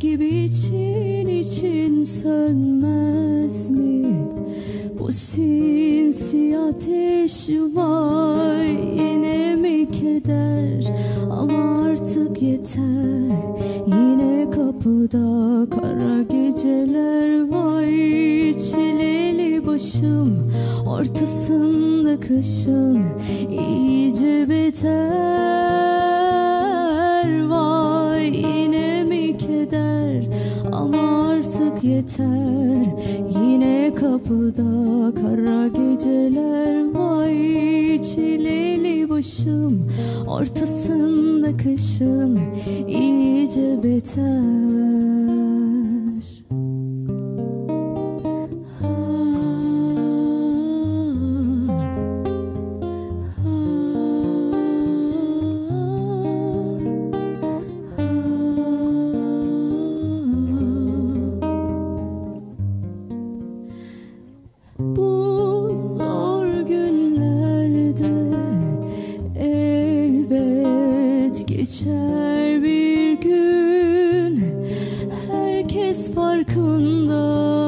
gibi için için sönmez mi? Bu sinsi ateş var, yine mi keder? Ama artık yeter. Yine kapıda kara geceler, vay çileli başım, ortasında kışın iyice beter. Vay yine mi keder? Ama artık yeter. Yine kapıda kara geceler, vay çileli başım, ortasında kışın iyice beter. Bu zor günlerde elbet geçer bir gün. Herkes farkında,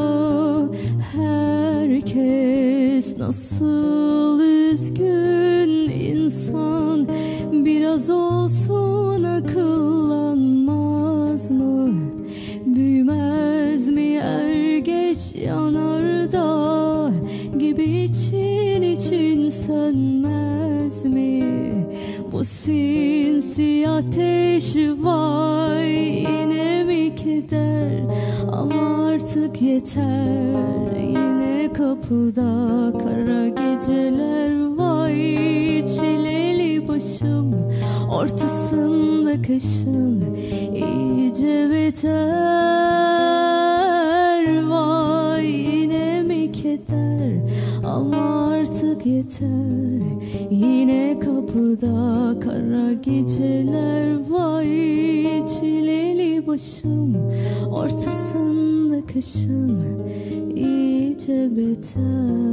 herkes nasıl üzgün. İnsan biraz olsun akıllanmaz mı? Büyümez mi er geç yanardağ gibi için için sönmez mi? Bu sinsi ateş var, yine mi keder? Ama artık yeter. Yine kapıda kara geceler, vay çileli başım, ortasında kışın iyice beter. Vay yine mi keder? Ama artık yeter. Yine kapıda kara geceler, vay çileli başım, ortasında kışın iyice beter.